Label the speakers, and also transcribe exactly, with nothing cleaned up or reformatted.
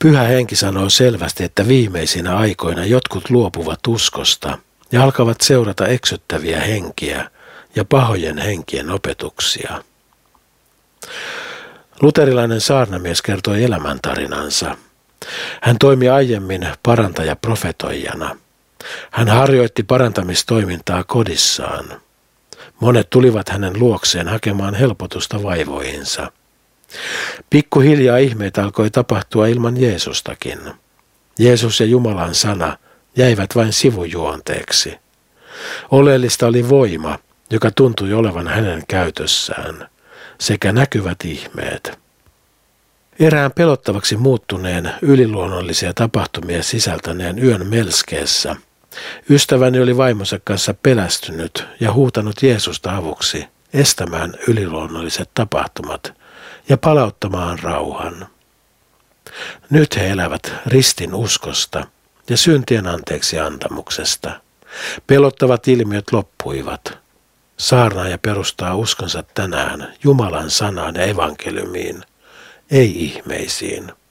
Speaker 1: Pyhä Henki sanoo selvästi, että viimeisinä aikoina jotkut luopuvat uskosta ja alkavat seurata eksyttäviä henkiä ja pahojen henkien opetuksia. Luterilainen saarnamies kertoi elämäntarinansa. Hän toimi aiemmin parantajaprofetoijana. Hän harjoitti parantamistoimintaa kodissaan. Monet tulivat hänen luokseen hakemaan helpotusta vaivoihinsa. Pikkuhiljaa ihmeitä alkoi tapahtua ilman Jeesustakin. Jeesus ja Jumalan sana jäivät vain sivujuonteeksi. Oleellista oli voima, joka tuntui olevan hänen käytössään, sekä näkyvät ihmeet. Erään pelottavaksi muuttuneen yliluonnollisia tapahtumia sisältäneen yön melskeessä ystäväni oli vaimonsa kanssa pelästynyt ja huutanut Jeesusta avuksi estämään yliluonnolliset tapahtumat ja palauttamaan rauhan. Nyt he elävät ristin uskosta ja syntien anteeksi antamuksesta. Pelottavat ilmiöt loppuivat. Saarnaaja perustaa uskonsa tänään Jumalan sanaan ja evankeliumiin, ei ihmeisiin.